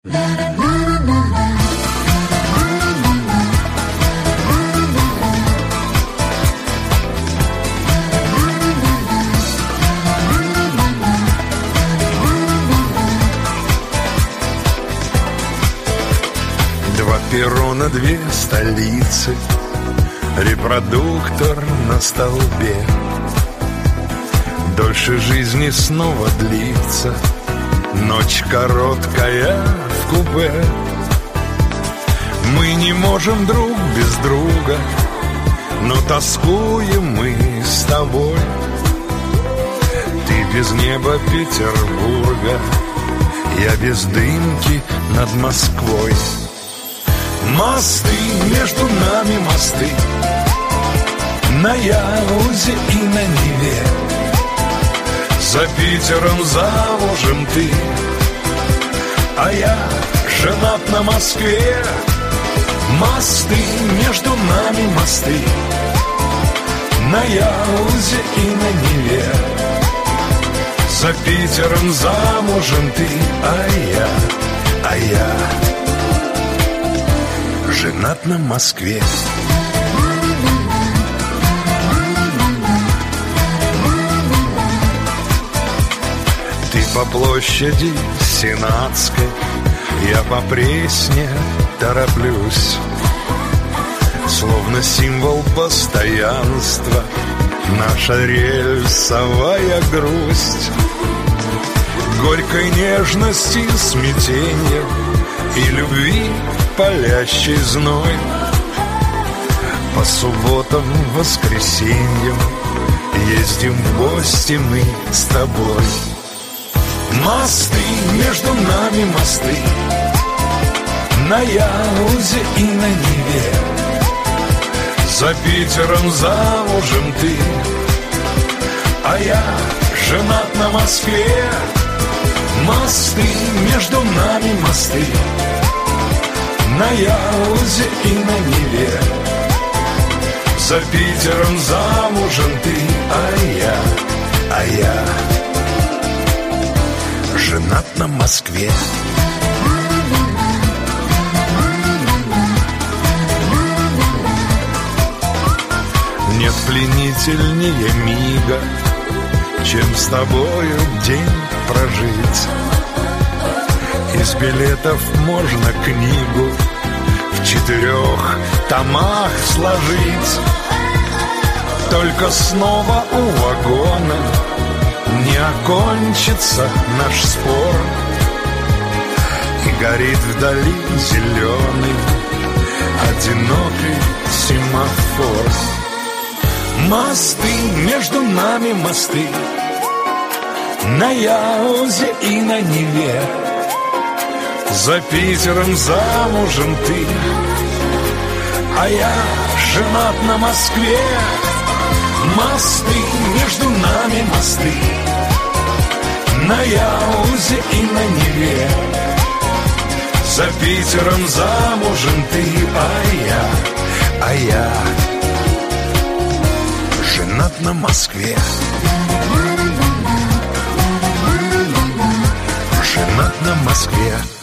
Два перрона, две столицы, репродуктор на столбе. Дольше жизни снова длится, ночь короткая в купе. Мы не можем друг без друга, но тоскуем мы с тобой. Ты без неба Петербурга, я без дымки над Москвой. Мосты, между нами мосты, на Яузе и на Неве. За Питером замужем ты, а я женат на Москве. Мосты, между нами мосты, на Яузе и на Неве. За Питером замужем ты, а я женат на Москве. Ты по площади Сенатской, я по Пресне тороплюсь. Словно символ постоянства, наша рельсовая грусть. Горькой нежности, смятения и любви палящий зной. По субботам, воскресеньям ездим в гости мы с тобой. Мосты, между нами мосты, на Яузе и на Неве. За Питером замужем ты, а я женат на Москве. Мосты, между нами мосты, на Яузе и на Неве. За Питером замужем ты, а я женат на Москве. Нет пленительнее мига, чем с тобою день прожить. Из билетов можно книгу в 4 томах сложить. Только снова у вагона не окончится наш спор, и горит вдали зеленый одинокий семафор. Мосты, между нами мосты, на Яузе и на Неве. За Питером замужем ты, а я женат на Москве. Мосты, между нами мосты, на Яузе и на Неве. За Питером замужем ты, а я женат на Москве. Женат на Москве.